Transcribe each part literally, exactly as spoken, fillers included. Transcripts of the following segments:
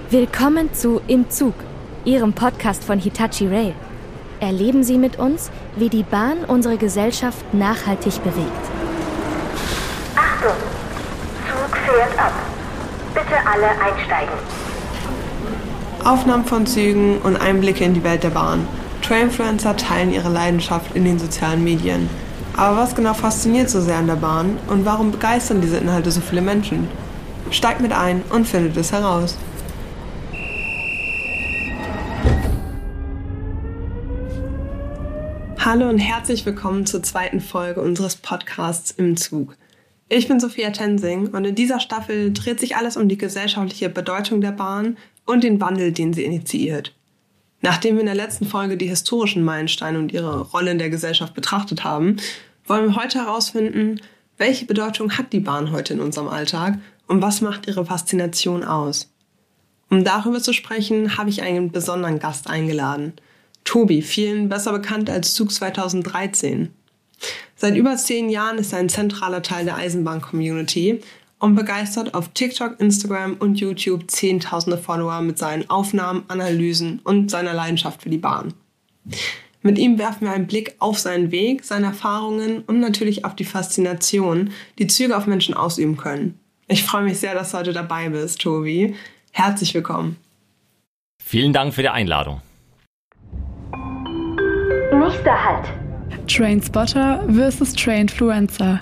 Willkommen zu Im Zug, Ihrem Podcast von Hitachi Rail. Erleben Sie mit uns, wie die Bahn unsere Gesellschaft nachhaltig bewegt. Achtung! Zug fährt ab. Bitte alle einsteigen. Aufnahmen von Zügen und Einblicke in die Welt der Bahn. Trainfluencer teilen ihre Leidenschaft in den sozialen Medien. Aber was genau fasziniert so sehr an der Bahn und warum begeistern diese Inhalte so viele Menschen? Steigt mit ein und findet es heraus. Hallo und herzlich willkommen zur zweiten Folge unseres Podcasts Im Zug. Ich bin Sophia Tensing und in dieser Staffel dreht sich alles um die gesellschaftliche Bedeutung der Bahn und den Wandel, den sie initiiert. Nachdem wir in der letzten Folge die historischen Meilensteine und ihre Rolle in der Gesellschaft betrachtet haben, wollen wir heute herausfinden, welche Bedeutung hat die Bahn heute in unserem Alltag und was macht ihre Faszination aus. Um darüber zu sprechen, habe ich einen besonderen Gast eingeladen. Tobi, vielen besser bekannt als Zug zweitausenddreizehn. Seit über zehn Jahren ist er ein zentraler Teil der Eisenbahn-Community und begeistert auf TikTok, Instagram und YouTube zehntausende Follower mit seinen Aufnahmen, Analysen und seiner Leidenschaft für die Bahn. Mit ihm werfen wir einen Blick auf seinen Weg, seine Erfahrungen und natürlich auf die Faszination, die Züge auf Menschen ausüben können. Ich freue mich sehr, dass du heute dabei bist, Tobi. Herzlich willkommen. Vielen Dank für die Einladung. Nächster Halt. Trainspotter versus Trainfluencer.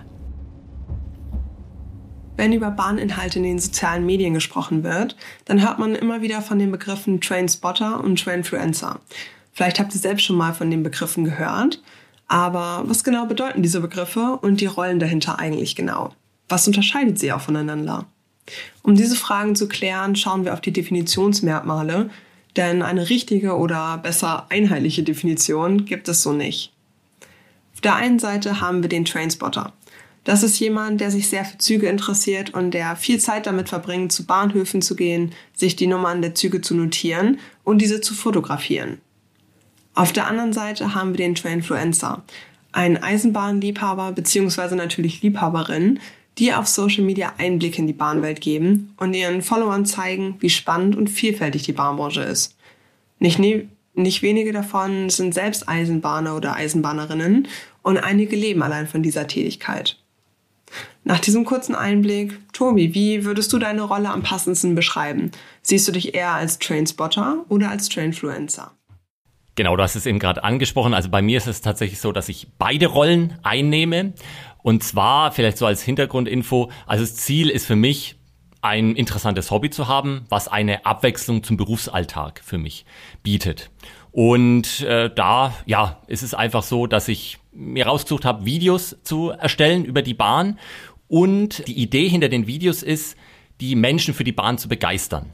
Wenn über Bahninhalte in den sozialen Medien gesprochen wird, dann hört man immer wieder von den Begriffen Trainspotter und Trainfluencer. Vielleicht habt ihr selbst schon mal von den Begriffen gehört, aber was genau bedeuten diese Begriffe und die Rollen dahinter eigentlich genau? Was unterscheidet sie auch voneinander? Um diese Fragen zu klären, schauen wir auf die Definitionsmerkmale, denn eine richtige oder besser einheitliche Definition gibt es so nicht. Auf der einen Seite haben wir den Trainspotter. Das ist jemand, der sich sehr für Züge interessiert und der viel Zeit damit verbringt, zu Bahnhöfen zu gehen, sich die Nummern der Züge zu notieren und diese zu fotografieren. Auf der anderen Seite haben wir den Trainfluencer, einen Eisenbahnliebhaber bzw. natürlich Liebhaberin, die auf Social Media Einblicke in die Bahnwelt geben und ihren Followern zeigen, wie spannend und vielfältig die Bahnbranche ist. Nicht, ne- nicht wenige davon sind selbst Eisenbahner oder Eisenbahnerinnen und einige leben allein von dieser Tätigkeit. Nach diesem kurzen Einblick, Tobi, wie würdest du deine Rolle am passendsten beschreiben? Siehst du dich eher als Trainspotter oder als Trainfluencer? Genau, du hast es eben gerade angesprochen. Also bei mir ist es tatsächlich so, dass ich beide Rollen einnehme. Und zwar, vielleicht so als Hintergrundinfo, also das Ziel ist für mich, ein interessantes Hobby zu haben, was eine Abwechslung zum Berufsalltag für mich bietet. Und äh, da ja, ist es einfach so, dass ich mir rausgesucht habe, Videos zu erstellen über die Bahn. Und die Idee hinter den Videos ist, die Menschen für die Bahn zu begeistern.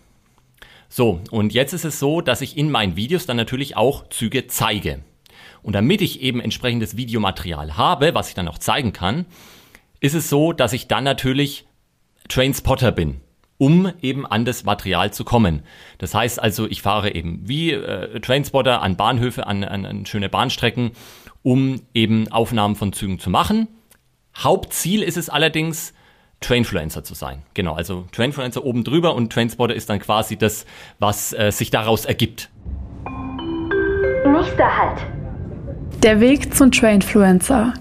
So, und jetzt ist es so, dass ich in meinen Videos dann natürlich auch Züge zeige. Und damit ich eben entsprechendes Videomaterial habe, was ich dann auch zeigen kann, ist es so, dass ich dann natürlich Trainspotter bin, um eben an das Material zu kommen. Das heißt also, ich fahre eben wie äh, Trainspotter an Bahnhöfe, an, an, an schöne Bahnstrecken, um eben Aufnahmen von Zügen zu machen. Hauptziel ist es allerdings, Trainfluencer zu sein. Genau, also Trainfluencer oben drüber und Trainspotter ist dann quasi das, was äh, sich daraus ergibt. Nächster Halt. Der Weg zum Trainfluencer.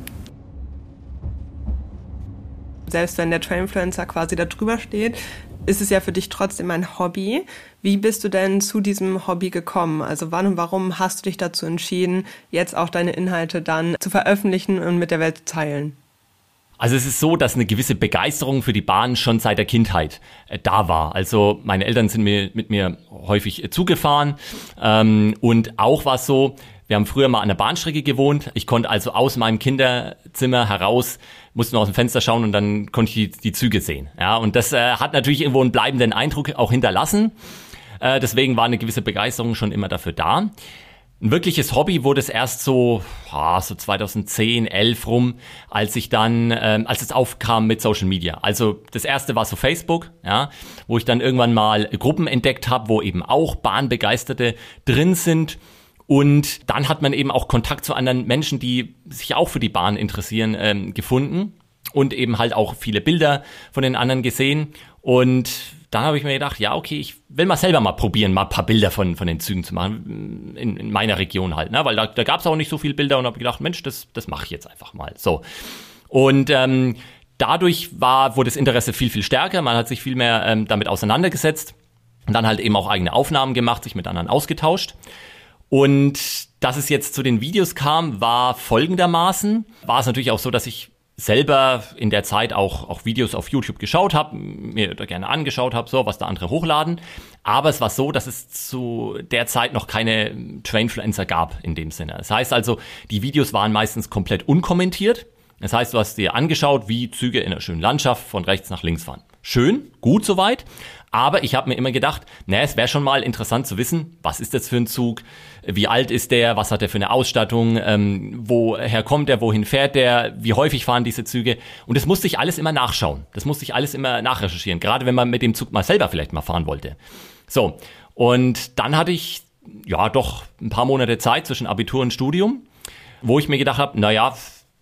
Selbst wenn der Trainfluencer quasi da drüber steht, ist es ja für dich trotzdem ein Hobby. Wie bist du denn zu diesem Hobby gekommen? Also wann und warum hast du dich dazu entschieden, jetzt auch deine Inhalte dann zu veröffentlichen und mit der Welt zu teilen? Also es ist so, dass eine gewisse Begeisterung für die Bahn schon seit der Kindheit äh, da war. Also meine Eltern sind mir, mit mir häufig äh, zugefahren ähm, und auch war es so, wir haben früher mal an der Bahnstrecke gewohnt. Ich konnte also aus meinem Kinderzimmer heraus, musste nur aus dem Fenster schauen und dann konnte ich die, die Züge sehen. Ja, und das äh, hat natürlich irgendwo einen bleibenden Eindruck auch hinterlassen. Äh, deswegen war eine gewisse Begeisterung schon immer dafür da. Ein wirkliches Hobby wurde es erst so, ah, so zweitausendzehn, elf rum, als ich dann, ähm, als es aufkam mit Social Media. Also das erste war so Facebook, ja, wo ich dann irgendwann mal Gruppen entdeckt habe, wo eben auch Bahnbegeisterte drin sind. Und dann hat man eben auch Kontakt zu anderen Menschen, die sich auch für die Bahn interessieren, ähm, gefunden und eben halt auch viele Bilder von den anderen gesehen. Und dann habe ich mir gedacht, ja, okay, ich will mal selber mal probieren, mal ein paar Bilder von, von den Zügen zu machen, in, in meiner Region halt, ne? Weil da, da gab es auch nicht so viele Bilder und habe gedacht, Mensch, das, das mache ich jetzt einfach mal. So. Und ähm, dadurch war, wurde das Interesse viel, viel stärker, man hat sich viel mehr ähm, damit auseinandergesetzt und dann halt eben auch eigene Aufnahmen gemacht, sich mit anderen ausgetauscht. Und dass es jetzt zu den Videos kam, war folgendermaßen, war es natürlich auch so, dass ich selber in der Zeit auch, auch Videos auf YouTube geschaut habe, mir da gerne angeschaut habe, so was da andere hochladen. Aber es war so, dass es zu der Zeit noch keine Trainfluencer gab in dem Sinne. Das heißt also, die Videos waren meistens komplett unkommentiert. Das heißt, du hast dir angeschaut, wie Züge in einer schönen Landschaft von rechts nach links fahren. Schön, gut soweit. Aber ich habe mir immer gedacht, na, es wäre schon mal interessant zu wissen, was ist das für ein Zug, wie alt ist der, was hat der für eine Ausstattung, ähm, woher kommt der, wohin fährt der, wie häufig fahren diese Züge. Und das musste ich alles immer nachschauen, das musste ich alles immer nachrecherchieren, gerade wenn man mit dem Zug mal selber vielleicht mal fahren wollte. So, und dann hatte ich ja doch ein paar Monate Zeit zwischen Abitur und Studium, wo ich mir gedacht habe, naja,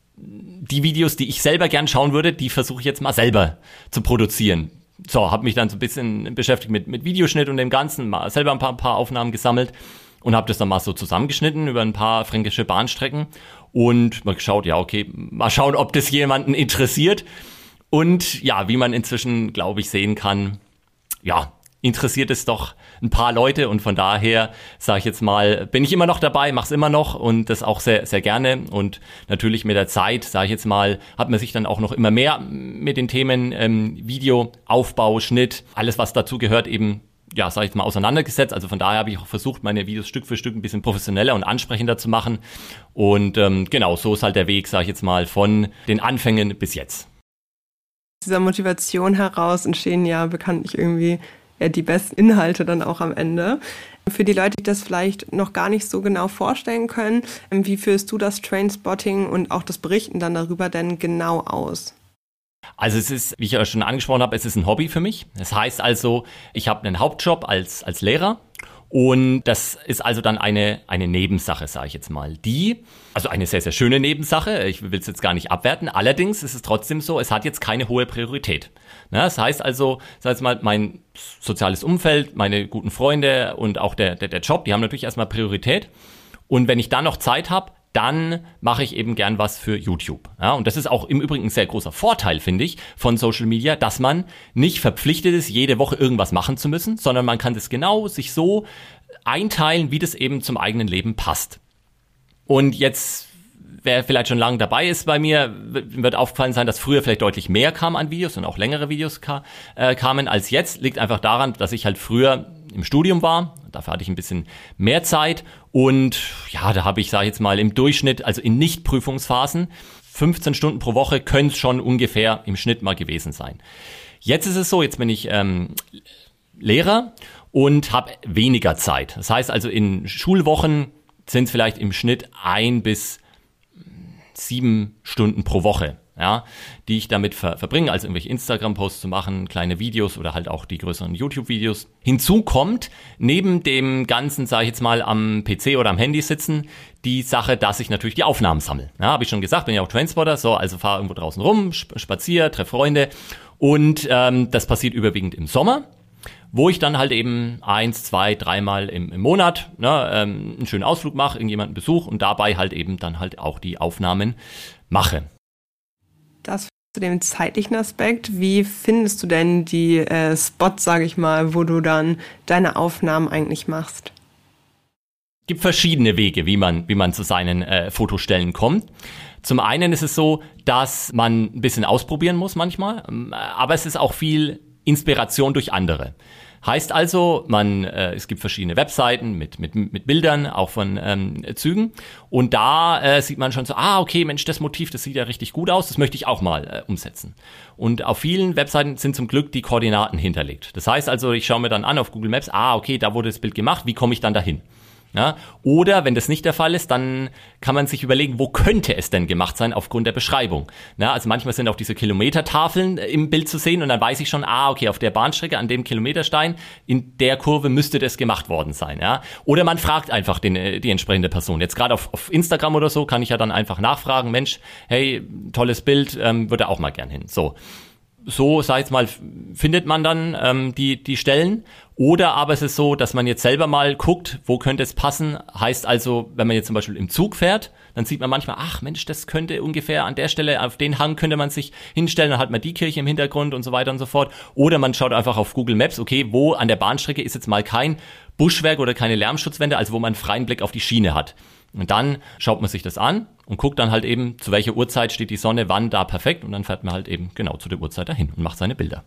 die Videos, die ich selber gern schauen würde, die versuche ich jetzt mal selber zu produzieren. So, habe mich dann so ein bisschen beschäftigt mit, mit Videoschnitt und dem Ganzen, mal selber ein paar, ein paar Aufnahmen gesammelt und habe das dann mal so zusammengeschnitten über ein paar fränkische Bahnstrecken und mal geschaut, ja okay, mal schauen, ob das jemanden interessiert. Und ja, wie man inzwischen, glaube ich, sehen kann, ja, interessiert es doch ein paar Leute und von daher, sage ich jetzt mal, bin ich immer noch dabei, mache es immer noch und das auch sehr, sehr gerne und natürlich mit der Zeit, sage ich jetzt mal, hat man sich dann auch noch immer mehr mit den Themen ähm, Video, Aufbau, Schnitt, alles was dazu gehört eben, ja, sage ich mal, auseinandergesetzt. Also von daher habe ich auch versucht, meine Videos Stück für Stück ein bisschen professioneller und ansprechender zu machen und ähm, genau, so ist halt der Weg, sage ich jetzt mal, von den Anfängen bis jetzt. Aus dieser Motivation heraus entstehen ja bekanntlich irgendwie ja, die besten Inhalte dann auch am Ende. Für die Leute, die das vielleicht noch gar nicht so genau vorstellen können, wie führst du das Trainspotting und auch das Berichten dann darüber denn genau aus? Also es ist, wie ich ja schon angesprochen habe, es ist ein Hobby für mich. Das heißt also, ich habe einen Hauptjob als, als Lehrer. Und das ist also dann eine, eine Nebensache, sage ich jetzt mal. Die, also eine sehr, sehr schöne Nebensache, ich will es jetzt gar nicht abwerten, allerdings ist es trotzdem so, es hat jetzt keine hohe Priorität. Na, das heißt also, sag jetzt mal, mein soziales Umfeld, meine guten Freunde und auch der, der, der Job, die haben natürlich erstmal Priorität. Und wenn ich dann noch Zeit habe, dann mache ich eben gern was für YouTube. Ja, und das ist auch im Übrigen ein sehr großer Vorteil, finde ich, von Social Media, dass man nicht verpflichtet ist, jede Woche irgendwas machen zu müssen, sondern man kann das genau sich so einteilen, wie das eben zum eigenen Leben passt. Und jetzt, wer vielleicht schon lange dabei ist bei mir, wird aufgefallen sein, dass früher vielleicht deutlich mehr kam an Videos und auch längere Videos ka- äh, kamen als jetzt. Liegt einfach daran, dass ich halt früher im Studium war. Dafür hatte ich ein bisschen mehr Zeit und ja, da habe ich, sage ich jetzt mal, im Durchschnitt, also in Nicht-Prüfungsphasen, fünfzehn Stunden pro Woche können es schon ungefähr im Schnitt mal gewesen sein. Jetzt ist es so, jetzt bin ich ähm, Lehrer und habe weniger Zeit. Das heißt also, in Schulwochen sind es vielleicht im Schnitt ein bis sieben Stunden pro Woche, ja, die ich damit ver- verbringe, also irgendwelche Instagram-Posts zu machen, kleine Videos oder halt auch die größeren YouTube-Videos. Hinzu kommt, neben dem Ganzen, sage ich jetzt mal, am P C oder am Handy sitzen, die Sache, dass ich natürlich die Aufnahmen sammle. Ja, habe ich schon gesagt, bin ja auch Trainspotter, so, also fahre irgendwo draußen rum, spaziere, treffe Freunde und ähm, das passiert überwiegend im Sommer, wo ich dann halt eben eins, zwei, dreimal im, im Monat ne, ähm, einen schönen Ausflug mache, irgendjemanden besuche und dabei halt eben dann halt auch die Aufnahmen mache. Das zu dem zeitlichen Aspekt, wie findest du denn die äh, Spots, sage ich mal, wo du dann deine Aufnahmen eigentlich machst? Es gibt verschiedene Wege, wie man, wie man zu seinen äh, Fotostellen kommt. Zum einen ist es so, dass man ein bisschen ausprobieren muss manchmal, aber es ist auch viel Inspiration durch andere. Heißt also, man, äh, es gibt verschiedene Webseiten mit mit mit Bildern, auch von ähm, Zügen. Und da äh, sieht man schon so, ah, okay, Mensch, das Motiv, das sieht ja richtig gut aus, das möchte ich auch mal äh, umsetzen. Und auf vielen Webseiten sind zum Glück die Koordinaten hinterlegt. Das heißt also, ich schaue mir dann an auf Google Maps, ah, okay, da wurde das Bild gemacht, wie komme ich dann dahin? Ja, oder wenn das nicht der Fall ist, dann kann man sich überlegen, wo könnte es denn gemacht sein aufgrund der Beschreibung. Ja, also manchmal sind auch diese Kilometertafeln im Bild zu sehen und dann weiß ich schon, ah, okay, auf der Bahnstrecke, an dem Kilometerstein, in der Kurve müsste das gemacht worden sein. Ja? Oder man fragt einfach den, die entsprechende Person. Jetzt gerade auf, auf Instagram oder so kann ich ja dann einfach nachfragen, Mensch, hey, tolles Bild, ähm, würde auch mal gern hin. So. so, sag ich jetzt mal, findet man dann ähm, die die Stellen. Oder aber es ist so, dass man jetzt selber mal guckt, wo könnte es passen. Heißt also, wenn man jetzt zum Beispiel im Zug fährt, dann sieht man manchmal, ach Mensch, das könnte ungefähr an der Stelle, auf den Hang könnte man sich hinstellen, dann hat man die Kirche im Hintergrund und so weiter und so fort. Oder man schaut einfach auf Google Maps, okay, wo an der Bahnstrecke ist jetzt mal kein Buschwerk oder keine Lärmschutzwände, also wo man einen freien Blick auf die Schiene hat. Und dann schaut man sich das an und guckt dann halt eben, zu welcher Uhrzeit steht die Sonne, wann da perfekt. Und dann fährt man halt eben genau zu der Uhrzeit dahin und macht seine Bilder.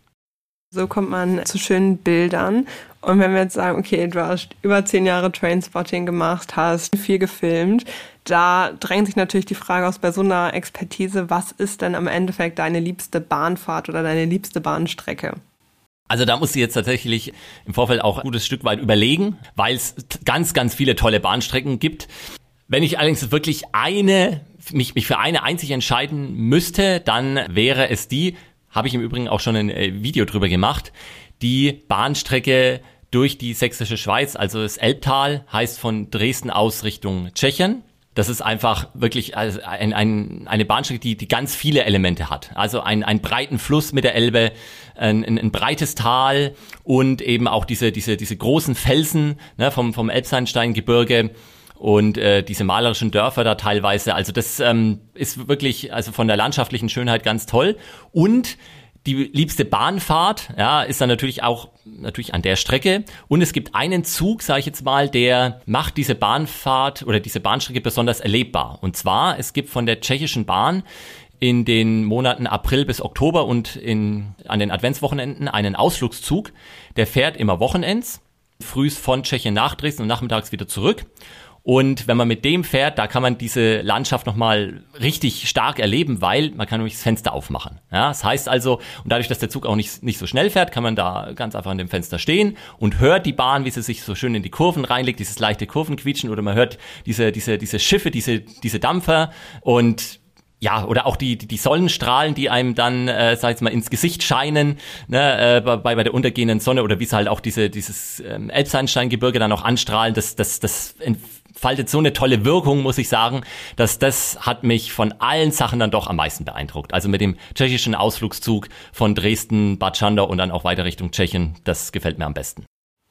So kommt man zu schönen Bildern. Und wenn wir jetzt sagen, okay, du hast über zehn Jahre Trainspotting gemacht, hast viel gefilmt, da drängt sich natürlich die Frage aus bei so einer Expertise, was ist denn am Endeffekt deine liebste Bahnfahrt oder deine liebste Bahnstrecke? Also da muss ich jetzt tatsächlich im Vorfeld auch ein gutes Stück weit überlegen, weil es ganz, ganz viele tolle Bahnstrecken gibt. Wenn ich allerdings wirklich eine, mich, mich für eine einzig entscheiden müsste, dann wäre es die, habe ich im Übrigen auch schon ein Video drüber gemacht, die Bahnstrecke durch die sächsische Schweiz, also das Elbtal, heißt von Dresden aus Richtung Tschechien. Das ist einfach wirklich ein, ein, eine Bahnstrecke, die, die ganz viele Elemente hat. Also ein, einen breiten Fluss mit der Elbe, ein, ein, ein breites Tal und eben auch diese, diese, diese großen Felsen, ne, vom, vom Elbsandsteingebirge und äh, diese malerischen Dörfer da teilweise. Also das ähm, ist wirklich also von der landschaftlichen Schönheit ganz toll. Und die liebste Bahnfahrt, ja, ist dann natürlich auch natürlich an der Strecke. Und es gibt einen Zug, sage ich jetzt mal, der macht diese Bahnfahrt oder diese Bahnstrecke besonders erlebbar. Und zwar, es gibt von der tschechischen Bahn in den Monaten April bis Oktober und in, an den Adventswochenenden einen Ausflugszug. Der fährt immer wochenends, frühs von Tschechien nach Dresden und nachmittags wieder zurück. Und wenn man mit dem fährt, da kann man diese Landschaft nochmal richtig stark erleben, weil man kann nämlich das Fenster aufmachen. Ja, das heißt also, und dadurch, dass der Zug auch nicht, nicht so schnell fährt, kann man da ganz einfach an dem Fenster stehen und hört die Bahn, wie sie sich so schön in die Kurven reinlegt, dieses leichte Kurvenquietschen, oder man hört diese, diese, diese Schiffe, diese, diese Dampfer und ja, oder auch die, die, die Sonnenstrahlen, die einem dann, äh, sag ich mal, ins Gesicht scheinen, ne, äh, bei, bei der untergehenden Sonne, oder wie es halt auch diese, dieses ähm, Elbsandsteingebirge dann auch anstrahlen, das, das, das entfaltet so eine tolle Wirkung, muss ich sagen, dass das hat mich von allen Sachen dann doch am meisten beeindruckt. Also mit dem tschechischen Ausflugszug von Dresden, Bad Schandau und dann auch weiter Richtung Tschechien, das gefällt mir am besten.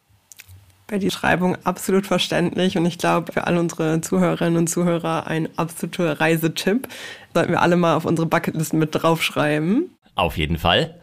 Bei der Schreibung absolut verständlich und ich glaube für alle unsere Zuhörerinnen und Zuhörer ein absoluter Reisetipp. Sollten wir alle mal auf unsere Bucketlisten mit draufschreiben. Auf jeden Fall.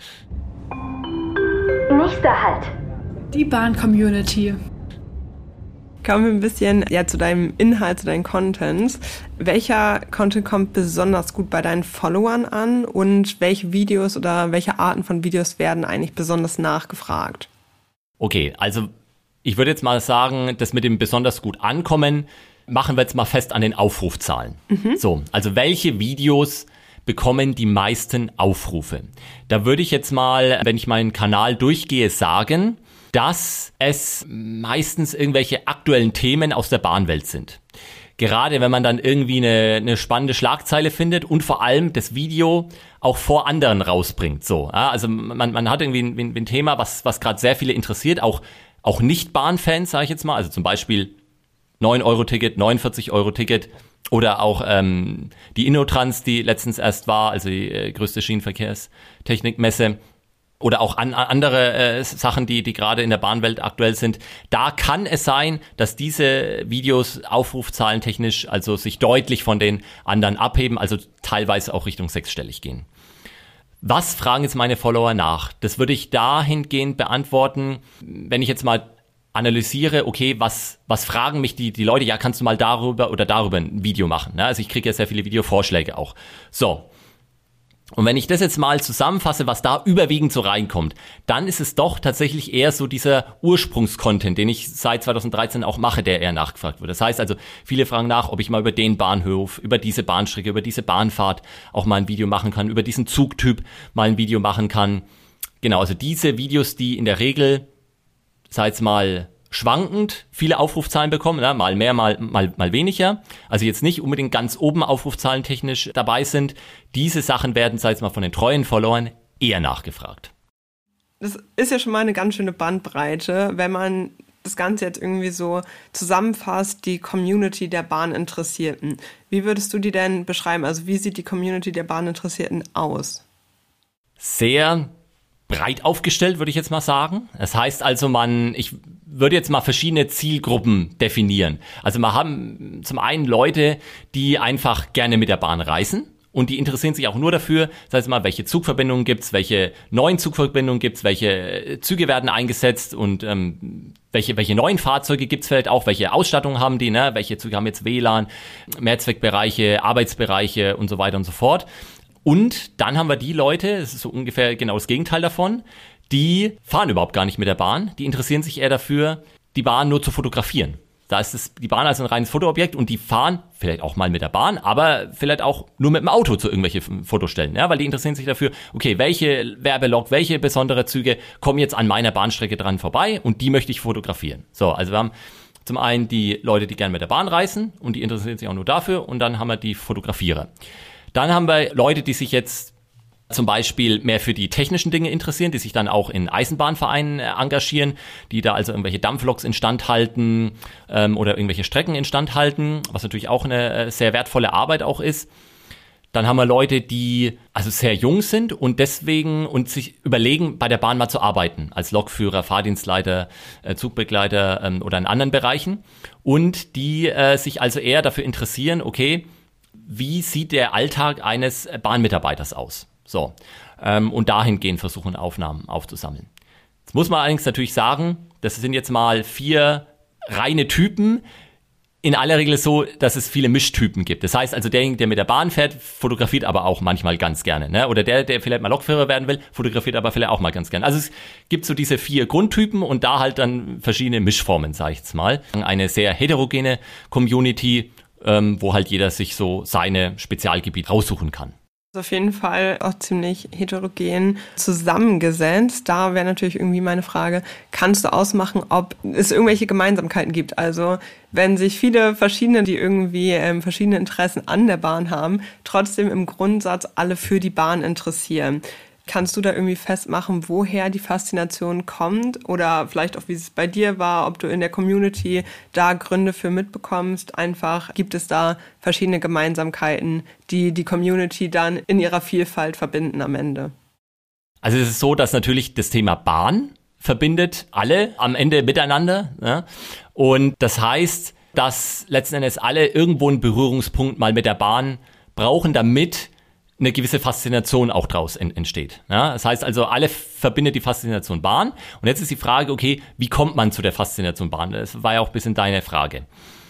Nächster Halt. Die Bahn-Community. Kommen wir ein bisschen ja, zu deinem Inhalt, zu deinen Contents. Welcher Content kommt besonders gut bei deinen Followern an und welche Videos oder welche Arten von Videos werden eigentlich besonders nachgefragt? Okay, also ich würde jetzt mal sagen, das mit dem besonders gut ankommen, machen wir jetzt mal fest an den Aufrufzahlen. Mhm. So, also welche Videos bekommen die meisten Aufrufe? Da würde ich jetzt mal, wenn ich meinen Kanal durchgehe, sagen, dass es meistens irgendwelche aktuellen Themen aus der Bahnwelt sind. Gerade wenn man dann irgendwie eine, eine spannende Schlagzeile findet und vor allem das Video auch vor anderen rausbringt. So, ja, also man, man hat irgendwie ein, ein Thema, was, was gerade sehr viele interessiert, auch Auch Nicht-Bahnfans, sage ich jetzt mal, also zum Beispiel neun Euro Ticket, neunundvierzig Euro Ticket oder auch ähm, die InnoTrans, die letztens erst war, also die äh, größte Schienenverkehrstechnikmesse oder auch an, andere äh, Sachen, die, die gerade in der Bahnwelt aktuell sind. Da kann es sein, dass diese Videos aufrufzahlentechnisch also sich deutlich von den anderen abheben, also teilweise auch Richtung sechsstellig gehen. Was fragen jetzt meine Follower nach? Das würde ich dahingehend beantworten, wenn ich jetzt mal analysiere, okay, was was fragen mich die die Leute? Ja, kannst du mal darüber oder darüber ein Video machen? Ne? Also ich kriege ja sehr viele Videovorschläge auch. So. Und wenn ich das jetzt mal zusammenfasse, was da überwiegend so reinkommt, dann ist es doch tatsächlich eher so dieser Ursprungscontent, den ich seit zweitausenddreizehn auch mache, der eher nachgefragt wird. Das heißt also, viele fragen nach, ob ich mal über den Bahnhof, über diese Bahnstrecke, über diese Bahnfahrt auch mal ein Video machen kann, über diesen Zugtyp mal ein Video machen kann. Genau, also diese Videos, die in der Regel, sag jetzt mal, schwankend viele Aufrufzahlen bekommen, ne? mal mehr, mal, mal, mal weniger. Also jetzt nicht unbedingt ganz oben Aufrufzahlen technisch dabei sind. Diese Sachen werden, sag ich mal, von den treuen Followern eher nachgefragt. Das ist ja schon mal eine ganz schöne Bandbreite, wenn man das Ganze jetzt irgendwie so zusammenfasst, die Community der Bahninteressierten. Wie würdest du die denn beschreiben? Also wie sieht die Community der Bahninteressierten aus? sehr breit aufgestellt, würde ich jetzt mal sagen. Das heißt also, man, ich würde jetzt mal verschiedene Zielgruppen definieren. Also wir haben zum einen Leute, die einfach gerne mit der Bahn reisen. Und die interessieren sich auch nur dafür, das heißt mal, welche Zugverbindungen gibt's, welche neuen Zugverbindungen gibt's, welche Züge werden eingesetzt und ähm, welche welche neuen Fahrzeuge gibt's vielleicht auch, welche Ausstattung haben die, ne? Welche Züge haben jetzt W L A N, Mehrzweckbereiche, Arbeitsbereiche und so weiter und so fort. Und dann haben wir die Leute, das ist so ungefähr genau das Gegenteil davon, die fahren überhaupt gar nicht mit der Bahn, die interessieren sich eher dafür, die Bahn nur zu fotografieren. Da ist es, die Bahn als ein reines Fotoobjekt und die fahren vielleicht auch mal mit der Bahn, aber vielleicht auch nur mit dem Auto zu irgendwelchen Fotostellen, ja, weil die interessieren sich dafür, okay, welche Werbelok, welche besondere Züge kommen jetzt an meiner Bahnstrecke dran vorbei und die möchte ich fotografieren. So, also wir haben zum einen die Leute, die gerne mit der Bahn reisen und die interessieren sich auch nur dafür und dann haben wir die Fotografierer. Dann haben wir Leute, die sich jetzt zum Beispiel mehr für die technischen Dinge interessieren, die sich dann auch in Eisenbahnvereinen äh, engagieren, die da also irgendwelche Dampfloks instand halten ähm, oder irgendwelche Strecken instand halten, was natürlich auch eine äh, sehr wertvolle Arbeit auch ist. Dann haben wir Leute, die also sehr jung sind und deswegen und sich überlegen, bei der Bahn mal zu arbeiten, als Lokführer, Fahrdienstleiter, äh, Zugbegleiter ähm, oder in anderen Bereichen und die äh, sich also eher dafür interessieren, okay, wie sieht der Alltag eines Bahnmitarbeiters aus? So, ähm, und dahingehend versuchen, Aufnahmen aufzusammeln. Jetzt muss man allerdings natürlich sagen, das sind jetzt mal vier reine Typen. In aller Regel so, dass es viele Mischtypen gibt. Das heißt also, derjenige, der mit der Bahn fährt, fotografiert aber auch manchmal ganz gerne. Ne? Oder der, der vielleicht mal Lokführer werden will, fotografiert aber vielleicht auch mal ganz gerne. Also es gibt so diese vier Grundtypen und da halt dann verschiedene Mischformen, sage ich jetzt mal. Eine sehr heterogene Community, ähm, wo halt jeder sich so seine Spezialgebiet raussuchen kann. Auf jeden Fall auch ziemlich heterogen zusammengesetzt. Da wäre natürlich irgendwie meine Frage, kannst du ausmachen, ob es irgendwelche Gemeinsamkeiten gibt? Also wenn sich viele verschiedene, die irgendwie ähm, verschiedene Interessen an der Bahn haben, trotzdem im Grundsatz alle für die Bahn interessieren. Kannst du da irgendwie festmachen, woher die Faszination kommt? Oder vielleicht auch, wie es bei dir war, ob du in der Community da Gründe für mitbekommst? Einfach gibt es da verschiedene Gemeinsamkeiten, die die Community dann in ihrer Vielfalt verbinden am Ende? Also es ist so, dass natürlich das Thema Bahn verbindet alle am Ende miteinander. Ja? Und das heißt, dass letzten Endes alle irgendwo einen Berührungspunkt mal mit der Bahn brauchen, damit eine gewisse Faszination auch draus entsteht. Ja, das heißt also, alle verbindet die Faszination Bahn. Und jetzt ist die Frage, okay, wie kommt man zu der Faszination Bahn? Das war ja auch ein bisschen deine Frage.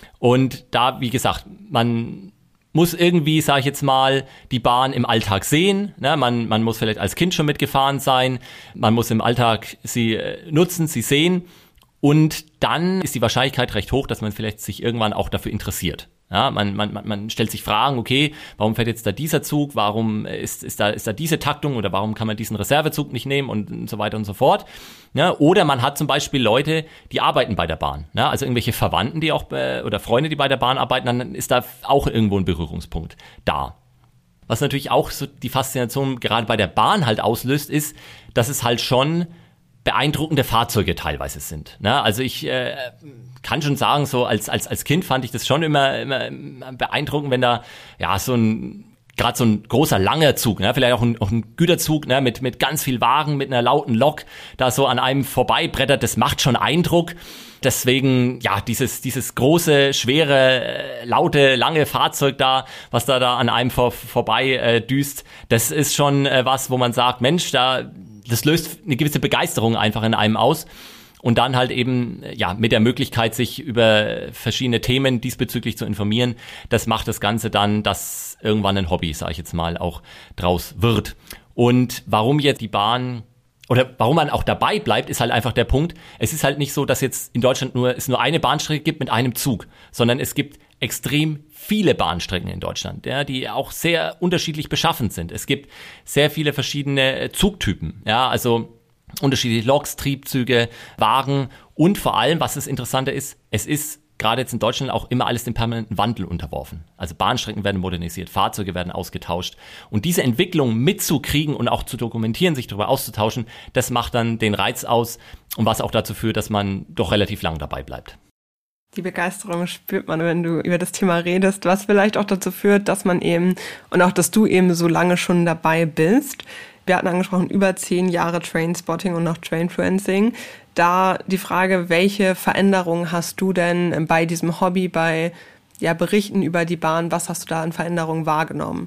Und da, wie gesagt, man muss irgendwie, sage ich jetzt mal, die Bahn im Alltag sehen. Ne? Man, man muss vielleicht als Kind schon mitgefahren sein. Man muss im Alltag sie nutzen, sie sehen. Und dann ist die Wahrscheinlichkeit recht hoch, dass man vielleicht sich irgendwann auch dafür interessiert. Ja, man, man, man stellt sich Fragen, okay, warum fährt jetzt da dieser Zug, warum ist, ist, da, ist da diese Taktung oder warum kann man diesen Reservezug nicht nehmen und, und so weiter und so fort. Ja, oder man hat zum Beispiel Leute, die arbeiten bei der Bahn, ja, also irgendwelche Verwandten, die auch äh, oder Freunde, die bei der Bahn arbeiten, dann ist da auch irgendwo ein Berührungspunkt da. Was natürlich auch so die Faszination gerade bei der Bahn halt auslöst, ist, dass es halt schon beeindruckende Fahrzeuge teilweise sind. Ne? Also ich äh, kann schon sagen, so als als als Kind fand ich das schon immer immer beeindruckend, wenn da ja so ein gerade so ein großer langer Zug, ne? Vielleicht auch ein, auch ein Güterzug, ne? mit mit ganz viel Wagen, mit einer lauten Lok, da so an einem vorbeibrettert, das macht schon Eindruck. Deswegen, ja, dieses dieses große, schwere, laute, lange Fahrzeug da, was da da an einem vor, vorbei äh, düst, das ist schon äh, was, wo man sagt, Mensch, da das löst eine gewisse Begeisterung einfach in einem aus. Und dann halt eben, ja, mit der Möglichkeit, sich über verschiedene Themen diesbezüglich zu informieren, das macht das Ganze dann, dass irgendwann ein Hobby, sage ich jetzt mal, auch draus wird. Und warum jetzt die Bahn, oder warum man auch dabei bleibt, ist halt einfach der Punkt, es ist halt nicht so, dass jetzt in Deutschland nur es nur eine Bahnstrecke gibt mit einem Zug, sondern es gibt extrem viele Bahnstrecken in Deutschland, ja, die auch sehr unterschiedlich beschaffen sind. Es gibt sehr viele verschiedene Zugtypen, ja, also unterschiedliche Loks, Triebzüge, Wagen und vor allem, was das Interessante ist, es ist gerade jetzt in Deutschland auch immer alles dem permanenten Wandel unterworfen. Also Bahnstrecken werden modernisiert, Fahrzeuge werden ausgetauscht und diese Entwicklung mitzukriegen und auch zu dokumentieren, sich darüber auszutauschen, das macht dann den Reiz aus und was auch dazu führt, dass man doch relativ lang dabei bleibt. Die Begeisterung spürt man, wenn du über das Thema redest, was vielleicht auch dazu führt, dass man eben, und auch, dass du eben so lange schon dabei bist. Wir hatten angesprochen, über zehn Jahre Trainspotting und noch Trainfluencing. Da die Frage, welche Veränderungen hast du denn bei diesem Hobby, bei ja, Berichten über die Bahn, was hast du da an Veränderungen wahrgenommen?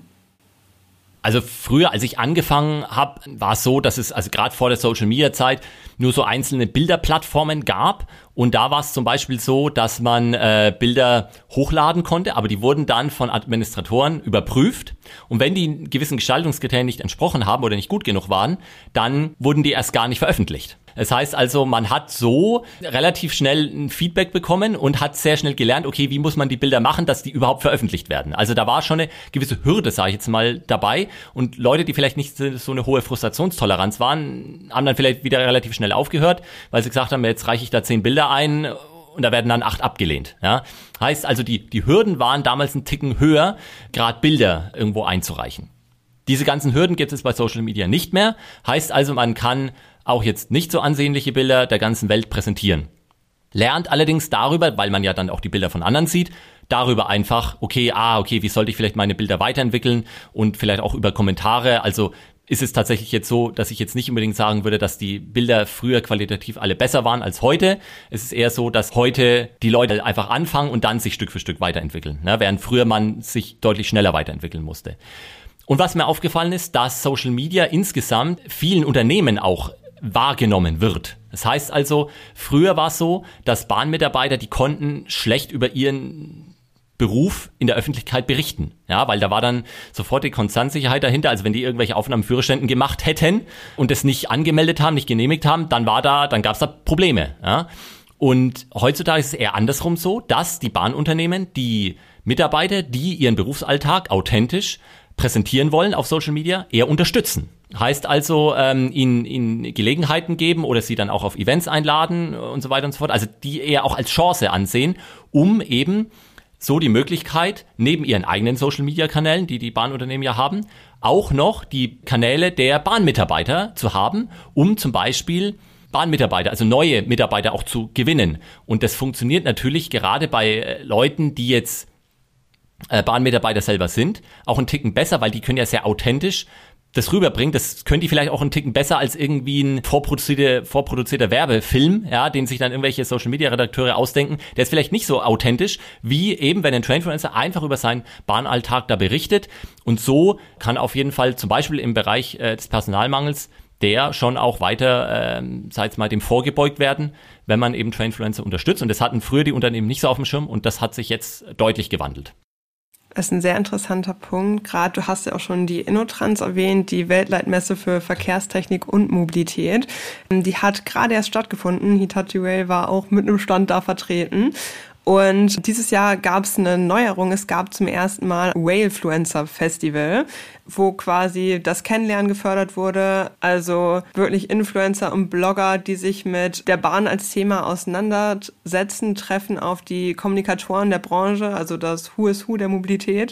Also früher, als ich angefangen habe, war es so, dass es also gerade vor der Social-Media-Zeit nur so einzelne Bilderplattformen gab. Und da war es zum Beispiel so, dass man äh, Bilder hochladen konnte, aber die wurden dann von Administratoren überprüft. Und wenn die gewissen Gestaltungskriterien nicht entsprochen haben oder nicht gut genug waren, dann wurden die erst gar nicht veröffentlicht. Das heißt also, man hat so relativ schnell ein Feedback bekommen und hat sehr schnell gelernt, okay, wie muss man die Bilder machen, dass die überhaupt veröffentlicht werden. Also da war schon eine gewisse Hürde, sage ich jetzt mal, dabei. Und Leute, die vielleicht nicht so eine hohe Frustrationstoleranz waren, haben dann vielleicht wieder relativ schnell aufgehört, weil sie gesagt haben, jetzt reiche ich da zehn Bilder ein und da werden dann acht abgelehnt. Ja? Heißt also, die, die Hürden waren damals einen Ticken höher, gerade Bilder irgendwo einzureichen. Diese ganzen Hürden gibt es bei Social Media nicht mehr. Heißt also, man kann auch jetzt nicht so ansehnliche Bilder der ganzen Welt präsentieren. Lernt allerdings darüber, weil man ja dann auch die Bilder von anderen sieht, darüber einfach, okay, ah, okay, wie sollte ich vielleicht meine Bilder weiterentwickeln und vielleicht auch über Kommentare. Also ist es tatsächlich jetzt so, dass ich jetzt nicht unbedingt sagen würde, dass die Bilder früher qualitativ alle besser waren als heute. Es ist eher so, dass heute die Leute einfach anfangen und dann sich Stück für Stück weiterentwickeln, ne? Während früher man sich deutlich schneller weiterentwickeln musste. Und was mir aufgefallen ist, dass Social Media insgesamt vielen Unternehmen auch wahrgenommen wird. Das heißt also, früher war es so, dass Bahnmitarbeiter, die konnten schlecht über ihren Beruf in der Öffentlichkeit berichten. Ja, weil da war dann sofort die Konstanzsicherheit dahinter. Also wenn die irgendwelche Aufnahmen Führerständen gemacht hätten und es nicht angemeldet haben, nicht genehmigt haben, dann war da, dann gab es da Probleme. Ja. Und heutzutage ist es eher andersrum so, dass die Bahnunternehmen, die Mitarbeiter, die ihren Berufsalltag authentisch präsentieren wollen auf Social Media, eher unterstützen. Heißt also, ähm, ihnen, ihnen Gelegenheiten geben oder sie dann auch auf Events einladen und so weiter und so fort. Also die eher auch als Chance ansehen, um eben so die Möglichkeit, neben ihren eigenen Social-Media-Kanälen, die die Bahnunternehmen ja haben, auch noch die Kanäle der Bahnmitarbeiter zu haben, um zum Beispiel Bahnmitarbeiter, also neue Mitarbeiter auch zu gewinnen. Und das funktioniert natürlich gerade bei Leuten, die jetzt Bahnmitarbeiter selber sind, auch einen Ticken besser, weil die können ja sehr authentisch das rüberbringen. Das können die vielleicht auch einen Ticken besser als irgendwie ein vorproduzierter, vorproduzierter Werbefilm, ja, den sich dann irgendwelche Social-Media-Redakteure ausdenken. Der ist vielleicht nicht so authentisch, wie eben, wenn ein Trainfluencer einfach über seinen Bahnalltag da berichtet. Und so kann auf jeden Fall zum Beispiel im Bereich äh, des Personalmangels der schon auch weiter, ähm, sag ich mal, dem vorgebeugt werden, wenn man eben Trainfluencer unterstützt. Und das hatten früher die Unternehmen nicht so auf dem Schirm und das hat sich jetzt deutlich gewandelt. Das ist ein sehr interessanter Punkt. Gerade du hast ja auch schon die InnoTrans erwähnt, die Weltleitmesse für Verkehrstechnik und Mobilität. Die hat gerade erst stattgefunden. Hitachi Rail war auch mit einem Stand da vertreten. Und dieses Jahr gab es eine Neuerung. Es gab zum ersten Mal Railfluencer Festival, wo quasi das Kennenlernen gefördert wurde. Also wirklich Influencer und Blogger, die sich mit der Bahn als Thema auseinandersetzen, treffen auf die Kommunikatoren der Branche, also das Who is Who der Mobilität.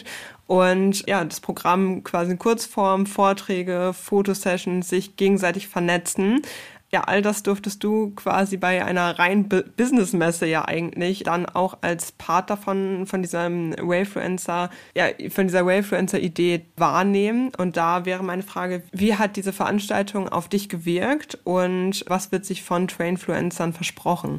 Und ja, das Programm quasi in Kurzform, Vorträge, Fotosessions, sich gegenseitig vernetzen. Ja, all das durftest du quasi bei einer reinen Businessmesse ja eigentlich dann auch als Part davon, von diesem Railfluencer, ja, von dieser Railfluencer-Idee wahrnehmen. Und da wäre meine Frage, wie hat diese Veranstaltung auf dich gewirkt und was wird sich von Trainfluencern versprochen?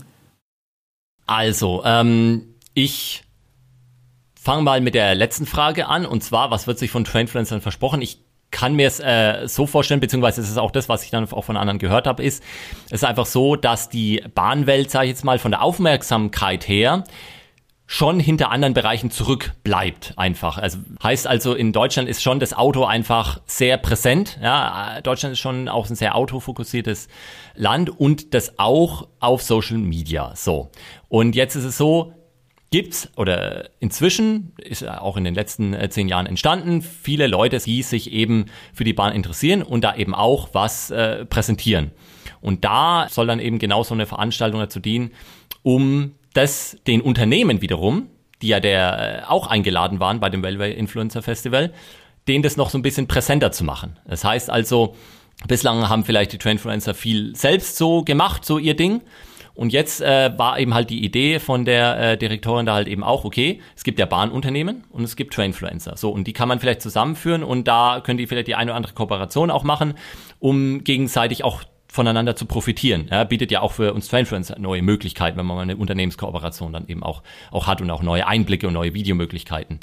Also, ähm, ich fange mal mit der letzten Frage an, und zwar, was wird sich von Trainfluencern versprochen? Ich kann mir es äh, so vorstellen, beziehungsweise es ist auch das, was ich dann auch von anderen gehört habe, ist, es ist einfach so, dass die Bahnwelt, sage ich jetzt mal, von der Aufmerksamkeit her schon hinter anderen Bereichen zurückbleibt einfach. Also heißt also, in Deutschland ist schon das Auto einfach sehr präsent. Ja, Deutschland ist schon auch ein sehr autofokussiertes Land und das auch auf Social Media. So. Und jetzt ist es so, gibt's oder inzwischen ist auch in den letzten äh, zehn Jahren entstanden, viele Leute, die sich eben für die Bahn interessieren und da eben auch was äh, präsentieren. Und da soll dann eben genau so eine Veranstaltung dazu dienen, um das den Unternehmen wiederum, die ja der äh, auch eingeladen waren bei dem Railway Influencer Festival, denen das noch so ein bisschen präsenter zu machen. Das heißt also, bislang haben vielleicht die Trainfluencer viel selbst so gemacht, so ihr Ding. Und jetzt äh, war eben halt die Idee von der äh, Direktorin da halt eben auch, okay, es gibt ja Bahnunternehmen und es gibt Trainfluencer. So, und die kann man vielleicht zusammenführen und da können die vielleicht die eine oder andere Kooperation auch machen, um gegenseitig auch voneinander zu profitieren. Ja, bietet ja auch für uns Trainfluencer neue Möglichkeiten, wenn man mal eine Unternehmenskooperation dann eben auch, auch hat und auch neue Einblicke und neue Videomöglichkeiten.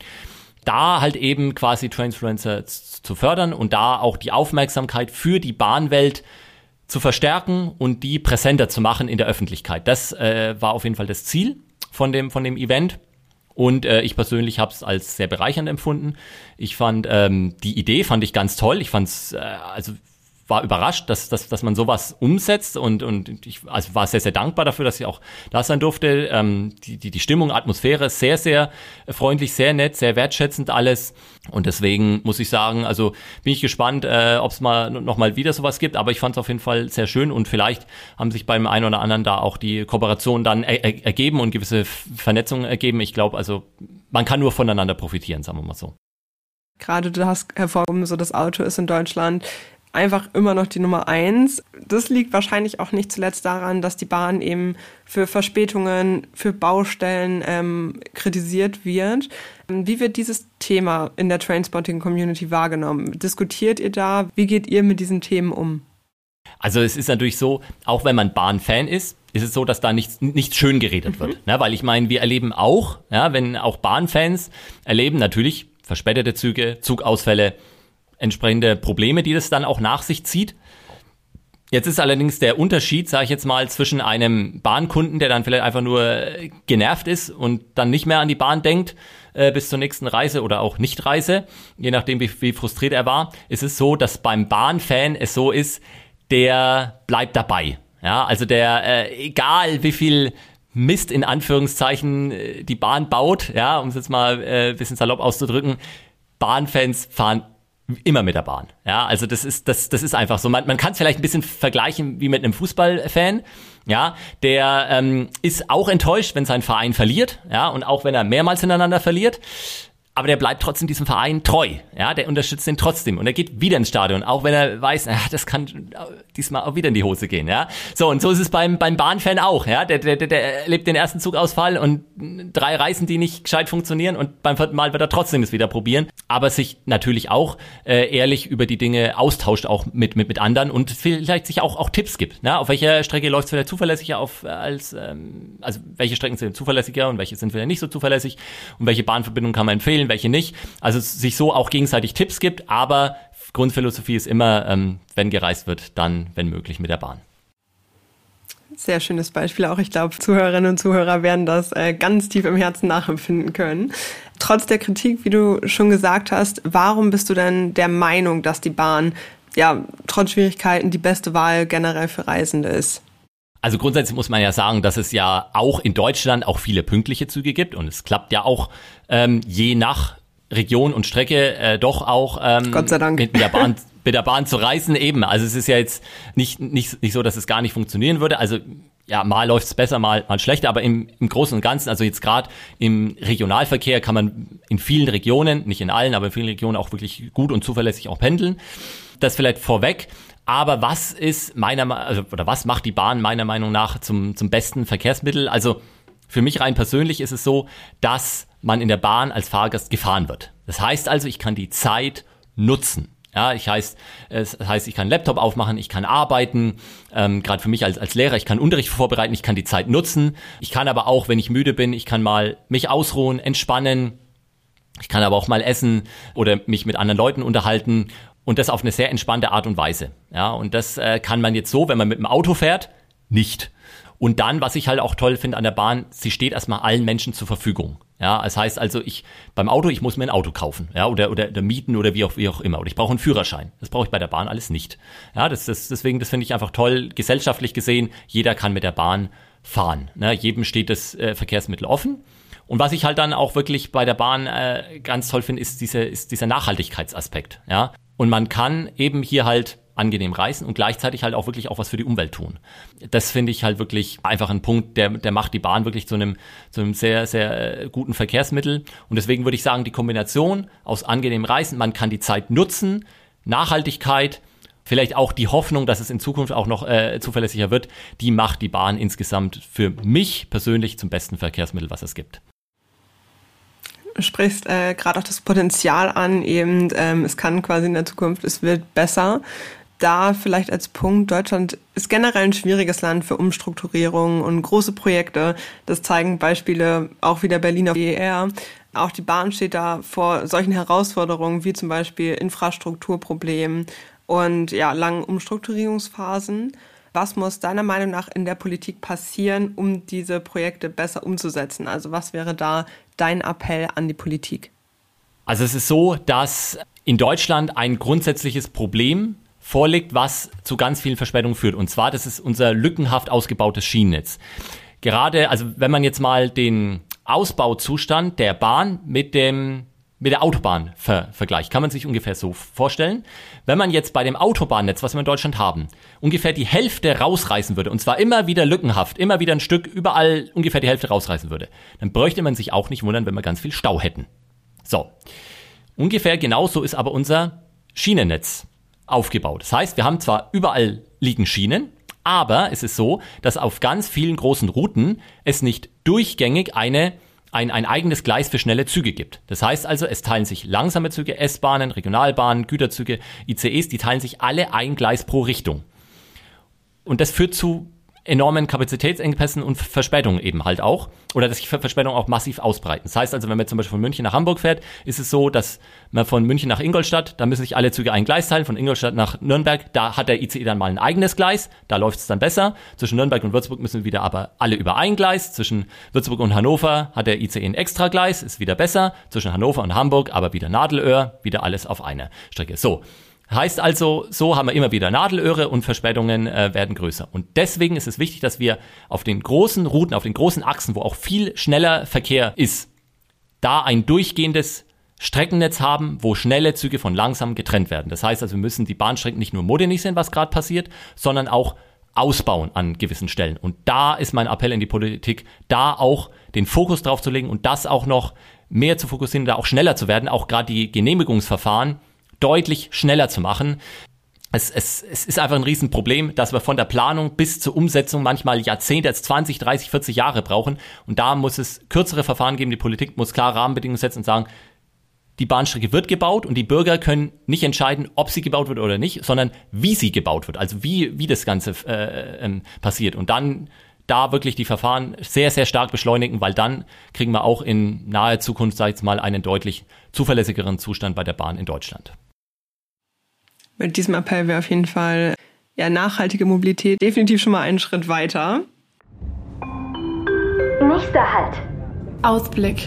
Da halt eben quasi Trainfluencer zu fördern und da auch die Aufmerksamkeit für die Bahnwelt zu verstärken und die präsenter zu machen in der Öffentlichkeit. Das äh, war auf jeden Fall das Ziel von dem, von dem Event. Und äh, ich persönlich habe es als sehr bereichernd empfunden. Ich fand ähm, die Idee fand ich ganz toll. Ich fand es äh, also war überrascht, dass, dass, dass man sowas umsetzt und, und ich also war sehr, sehr dankbar dafür, dass ich auch da sein durfte. Ähm, die, die, die Stimmung, Atmosphäre, sehr, sehr freundlich, sehr nett, sehr wertschätzend alles. Und deswegen muss ich sagen, also bin ich gespannt, äh, ob es mal noch mal wieder sowas gibt. Aber ich fand es auf jeden Fall sehr schön und vielleicht haben sich beim einen oder anderen da auch die Kooperationen dann er, er, ergeben und gewisse Vernetzungen ergeben. Ich glaube, also man kann nur voneinander profitieren, sagen wir mal so. Gerade du hast hervorgehoben, so das Auto ist in Deutschland einfach immer noch die Nummer eins. Das liegt wahrscheinlich auch nicht zuletzt daran, dass die Bahn eben für Verspätungen, für Baustellen ähm, kritisiert wird. Wie wird dieses Thema in der Trainspotting-Community wahrgenommen? Diskutiert ihr da? Wie geht ihr mit diesen Themen um? Also es ist natürlich so, auch wenn man Bahn-Fan ist, ist es so, dass da nichts, nichts schön geredet wird. Mhm. Ne? Weil ich meine, wir erleben auch, ja, wenn auch Bahnfans erleben natürlich verspätete Züge, Zugausfälle, entsprechende Probleme, die das dann auch nach sich zieht. Jetzt ist allerdings der Unterschied, sage ich jetzt mal, zwischen einem Bahnkunden, der dann vielleicht einfach nur genervt ist und dann nicht mehr an die Bahn denkt äh, bis zur nächsten Reise oder auch Nicht-Reise, je nachdem, wie, wie frustriert er war, ist es so, dass beim Bahnfan es so ist, der bleibt dabei. Ja, also der, äh, egal wie viel Mist in Anführungszeichen äh, die Bahn baut, ja, um es jetzt mal äh, ein bisschen salopp auszudrücken, Bahnfans fahren immer mit der Bahn. Ja, also das ist das das ist einfach so. Man, man kann es vielleicht ein bisschen vergleichen wie mit einem Fußballfan. Ja, der ähm, ist auch enttäuscht, wenn sein Verein verliert. Ja, und auch wenn er mehrmals hintereinander verliert. Aber der bleibt trotzdem diesem Verein treu. Ja, der unterstützt ihn trotzdem. Und er geht wieder ins Stadion, auch wenn er weiß, ach, das kann diesmal auch wieder in die Hose gehen. Ja, so und so ist es beim beim Bahnfan auch. Ja, der der der erlebt den ersten Zugausfall und drei Reisen, die nicht gescheit funktionieren. Und beim vierten Mal wird er trotzdem es wieder probieren. Aber sich natürlich auch äh, ehrlich über die Dinge austauscht, auch mit mit mit anderen und vielleicht sich auch auch Tipps gibt. Ne? Auf welcher Strecke läuft es vielleicht zuverlässiger auf als ähm, also welche Strecken sind zuverlässiger und welche sind vielleicht nicht so zuverlässig und welche Bahnverbindung kann man empfehlen, welche nicht. Also sich so auch gegenseitig Tipps gibt, aber Grundphilosophie ist immer, ähm, wenn gereist wird, dann, wenn möglich, mit der Bahn. Sehr schönes Beispiel auch. Ich glaube, Zuhörerinnen und Zuhörer werden das äh, ganz tief im Herzen nachempfinden können. Trotz der Kritik, wie du schon gesagt hast, warum bist du denn der Meinung, dass die Bahn ja trotz Schwierigkeiten die beste Wahl generell für Reisende ist? Also grundsätzlich muss man ja sagen, dass es ja auch in Deutschland auch viele pünktliche Züge gibt und es klappt ja auch ähm, je nach Region und Strecke äh, doch auch ähm, Gott sei Dank. Mit, der Bahn, mit der Bahn zu reisen eben. Also es ist ja jetzt nicht nicht nicht so, dass es gar nicht funktionieren würde. Also ja, mal läuft es besser, mal mal schlechter, aber im, im Großen und Ganzen, also jetzt gerade im Regionalverkehr kann man in vielen Regionen, nicht in allen, aber in vielen Regionen auch wirklich gut und zuverlässig auch pendeln. Das vielleicht vorweg. Aber was ist meiner also oder was macht die Bahn meiner Meinung nach zum zum besten Verkehrsmittel? Also für mich rein persönlich ist es so, dass man in der Bahn als Fahrgast gefahren wird. Das heißt also, ich kann die Zeit nutzen. Ja, ich heißt, es heißt, ich kann einen Laptop aufmachen, ich kann arbeiten, ähm, gerade für mich als als Lehrer, ich kann Unterricht vorbereiten, ich kann die Zeit nutzen. Ich kann aber auch, wenn ich müde bin, ich kann mal mich ausruhen, entspannen. Ich kann aber auch mal essen oder mich mit anderen Leuten unterhalten und das auf eine sehr entspannte Art und Weise. Ja, und das äh, kann man jetzt so, wenn man mit dem Auto fährt, nicht. Und dann, was ich halt auch toll finde an der Bahn, sie steht erstmal allen Menschen zur Verfügung. Ja, das heißt also, ich beim Auto, ich muss mir ein Auto kaufen, ja, oder oder, oder mieten oder wie auch wie auch immer. Oder ich brauche einen Führerschein. Das brauche ich bei der Bahn alles nicht. Ja, das das deswegen, das finde ich einfach toll. Gesellschaftlich gesehen, jeder kann mit der Bahn fahren. Ne? Jedem steht das äh, Verkehrsmittel offen. Und was ich halt dann auch wirklich bei der Bahn äh, ganz toll finde, ist diese ist dieser Nachhaltigkeitsaspekt. Ja, und man kann eben hier halt angenehm reisen und gleichzeitig halt auch wirklich auch was für die Umwelt tun. Das finde ich halt wirklich einfach ein Punkt, der der macht die Bahn wirklich zu einem zu einem sehr, sehr guten Verkehrsmittel. Und deswegen würde ich sagen, die Kombination aus angenehmem Reisen, man kann die Zeit nutzen, Nachhaltigkeit vielleicht auch die Hoffnung, dass es in Zukunft auch noch äh, zuverlässiger wird, die macht die Bahn insgesamt für mich persönlich zum besten Verkehrsmittel, was es gibt. Du sprichst äh, gerade auch das Potenzial an, eben ähm, es kann quasi in der Zukunft, es wird besser. Da vielleicht als Punkt, Deutschland ist generell ein schwieriges Land für Umstrukturierungen und große Projekte. Das zeigen Beispiele auch wie der Berliner B E R. Auch die Bahn steht da vor solchen Herausforderungen wie zum Beispiel Infrastrukturproblemen und ja, langen Umstrukturierungsphasen. Was muss deiner Meinung nach in der Politik passieren, um diese Projekte besser umzusetzen? Also was wäre da dein Appell an die Politik? Also es ist so, dass in Deutschland ein grundsätzliches Problem vorliegt, was zu ganz vielen Verspätungen führt. Und zwar, das ist unser lückenhaft ausgebautes Schienennetz. Gerade, also wenn man jetzt mal den Ausbauzustand der Bahn mit dem mit der Autobahn ver- vergleicht, kann man sich ungefähr so vorstellen. Wenn man jetzt bei dem Autobahnnetz, was wir in Deutschland haben, ungefähr die Hälfte rausreißen würde, und zwar immer wieder lückenhaft, immer wieder ein Stück, überall ungefähr die Hälfte rausreißen würde, dann bräuchte man sich auch nicht wundern, wenn wir ganz viel Stau hätten. So, ungefähr genauso ist aber unser Schienennetz aufgebaut. Das heißt, wir haben zwar überall liegen Schienen, aber es ist so, dass auf ganz vielen großen Routen es nicht durchgängig eine Ein, ein eigenes Gleis für schnelle Züge gibt. Das heißt also, es teilen sich langsame Züge, S-Bahnen, Regionalbahnen, Güterzüge, I C Es, die teilen sich alle ein Gleis pro Richtung. Und das führt zu enormen Kapazitätsengpässen und Verspätungen eben halt auch. Oder dass sich Verspätungen auch massiv ausbreiten. Das heißt also, wenn man zum Beispiel von München nach Hamburg fährt, ist es so, dass man von München nach Ingolstadt, da müssen sich alle Züge ein Gleis teilen. Von Ingolstadt nach Nürnberg, da hat der I C E dann mal ein eigenes Gleis. Da läuft es dann besser. Zwischen Nürnberg und Würzburg müssen wieder aber alle über ein Gleis. Zwischen Würzburg und Hannover hat der I C E ein extra Gleis, ist wieder besser. Zwischen Hannover und Hamburg aber wieder Nadelöhr, wieder alles auf einer Strecke. So. Heißt also, so haben wir immer wieder Nadelöhre und Verspätungen äh, werden größer. Und deswegen ist es wichtig, dass wir auf den großen Routen, auf den großen Achsen, wo auch viel schneller Verkehr ist, da ein durchgehendes Streckennetz haben, wo schnelle Züge von langsam getrennt werden. Das heißt also, wir müssen die Bahnstrecken nicht nur modernisieren, was gerade passiert, sondern auch ausbauen an gewissen Stellen. Und da ist mein Appell in die Politik, da auch den Fokus drauf zu legen und das auch noch mehr zu fokussieren, da auch schneller zu werden, auch gerade die Genehmigungsverfahren deutlich schneller zu machen. Es, es, es ist einfach ein Riesenproblem, dass wir von der Planung bis zur Umsetzung manchmal Jahrzehnte, jetzt zwanzig, dreißig, vierzig Jahre brauchen. Und da muss es kürzere Verfahren geben. Die Politik muss klare Rahmenbedingungen setzen und sagen, die Bahnstrecke wird gebaut und die Bürger können nicht entscheiden, ob sie gebaut wird oder nicht, sondern wie sie gebaut wird, also wie, wie das Ganze äh, ähm, passiert. Und dann da wirklich die Verfahren sehr, sehr stark beschleunigen, weil dann kriegen wir auch in naher Zukunft, sag ich jetzt mal, einen deutlich zuverlässigeren Zustand bei der Bahn in Deutschland. Mit diesem Appell wäre auf jeden Fall ja, nachhaltige Mobilität definitiv schon mal einen Schritt weiter. Nächster Halt. Ausblick.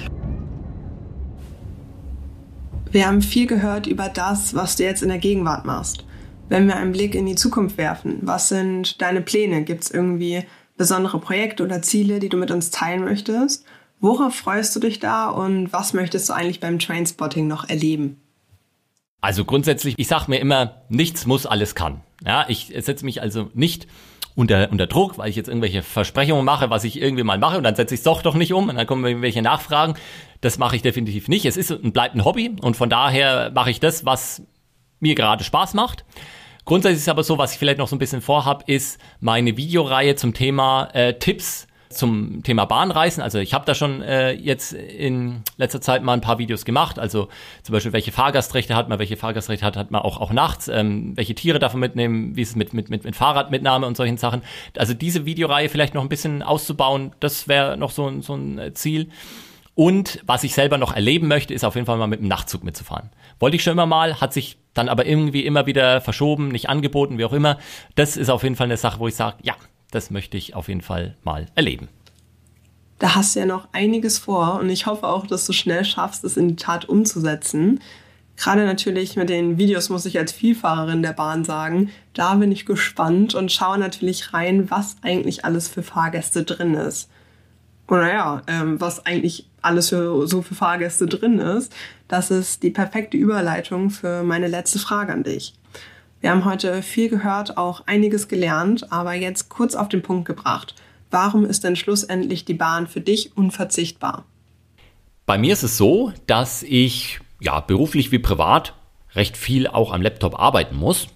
Wir haben viel gehört über das, was du jetzt in der Gegenwart machst. Wenn wir einen Blick in die Zukunft werfen, was sind deine Pläne? Gibt es irgendwie besondere Projekte oder Ziele, die du mit uns teilen möchtest? Worauf freust du dich da und was möchtest du eigentlich beim Trainspotting noch erleben? Also grundsätzlich, ich sage mir immer, nichts muss, alles kann. Ja, ich setze mich also nicht unter, unter Druck, weil ich jetzt irgendwelche Versprechungen mache, was ich irgendwie mal mache und dann setze ich es doch doch nicht um und dann kommen irgendwelche Nachfragen. Das mache ich definitiv nicht. Es ist und bleibt ein Hobby und von daher mache ich das, was mir gerade Spaß macht. Grundsätzlich ist es aber so, was ich vielleicht noch so ein bisschen vorhab, ist meine Videoreihe zum Thema äh, Tipps zum Thema Bahnreisen. Also ich habe da schon äh, jetzt in letzter Zeit mal ein paar Videos gemacht. Also zum Beispiel, welche Fahrgastrechte hat man, welche Fahrgastrechte hat, hat man auch, auch nachts, ähm, welche Tiere darf man mitnehmen, wie ist es mit, mit, mit, mit Fahrradmitnahme und solchen Sachen. Also diese Videoreihe vielleicht noch ein bisschen auszubauen, das wäre noch so, so ein Ziel. Und was ich selber noch erleben möchte, ist auf jeden Fall mal mit dem Nachtzug mitzufahren. Wollte ich schon immer mal, hat sich dann aber irgendwie immer wieder verschoben, nicht angeboten, wie auch immer. Das ist auf jeden Fall eine Sache, wo ich sage, ja, das möchte ich auf jeden Fall mal erleben. Da hast du ja noch einiges vor und ich hoffe auch, dass du schnell schaffst, es in die Tat umzusetzen. Gerade natürlich mit den Videos muss ich als Vielfahrerin der Bahn sagen, da bin ich gespannt und schaue natürlich rein, was eigentlich alles für Fahrgäste drin ist. Und naja, ähm, was eigentlich alles für, so für Fahrgäste drin ist, das ist die perfekte Überleitung für meine letzte Frage an dich. Wir haben heute viel gehört, auch einiges gelernt, aber jetzt kurz auf den Punkt gebracht. Warum ist denn schlussendlich die Bahn für dich unverzichtbar? Bei mir ist es so, dass ich ja beruflich wie privat recht viel auch am Laptop arbeiten muss.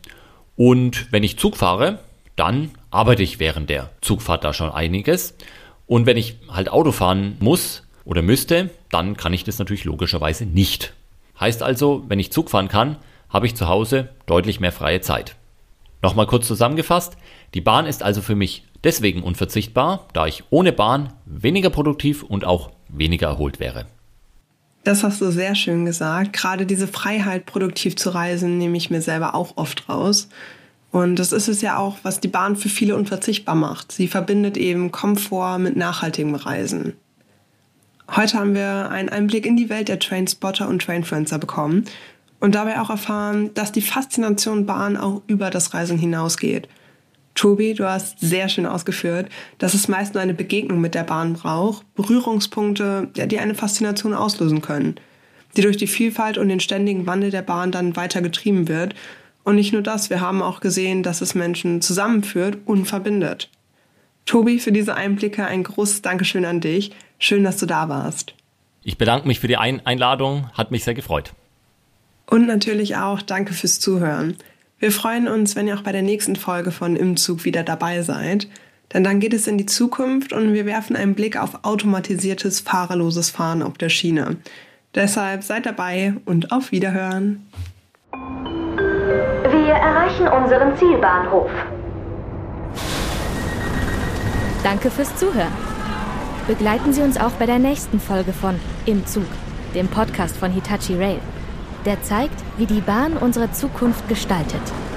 Und wenn ich Zug fahre, dann arbeite ich während der Zugfahrt da schon einiges. Und wenn ich halt Auto fahren muss oder müsste, dann kann ich das natürlich logischerweise nicht. Heißt also, wenn ich Zug fahren kann, habe ich zu Hause deutlich mehr freie Zeit. Nochmal kurz zusammengefasst, die Bahn ist also für mich deswegen unverzichtbar, da ich ohne Bahn weniger produktiv und auch weniger erholt wäre. Das hast du sehr schön gesagt. Gerade diese Freiheit, produktiv zu reisen, nehme ich mir selber auch oft raus. Und das ist es ja auch, was die Bahn für viele unverzichtbar macht. Sie verbindet eben Komfort mit nachhaltigem Reisen. Heute haben wir einen Einblick in die Welt der Trainspotter und Trainfluencer bekommen und dabei auch erfahren, dass die Faszination Bahn auch über das Reisen hinausgeht. Tobi, du hast sehr schön ausgeführt, dass es meist nur eine Begegnung mit der Bahn braucht, Berührungspunkte, ja, die eine Faszination auslösen können, die durch die Vielfalt und den ständigen Wandel der Bahn dann weiter getrieben wird. Und nicht nur das, wir haben auch gesehen, dass es Menschen zusammenführt und verbindet. Tobi, für diese Einblicke ein großes Dankeschön an dich. Schön, dass du da warst. Ich bedanke mich für die Ein- Einladung, hat mich sehr gefreut. Und natürlich auch danke fürs Zuhören. Wir freuen uns, wenn ihr auch bei der nächsten Folge von Im Zug wieder dabei seid. Denn dann geht es in die Zukunft und wir werfen einen Blick auf automatisiertes, fahrerloses Fahren auf der Schiene. Deshalb seid dabei und auf Wiederhören. Wir erreichen unseren Zielbahnhof. Danke fürs Zuhören. Begleiten Sie uns auch bei der nächsten Folge von Im Zug, dem Podcast von Hitachi Rail, der zeigt, wie die Bahn unsere Zukunft gestaltet.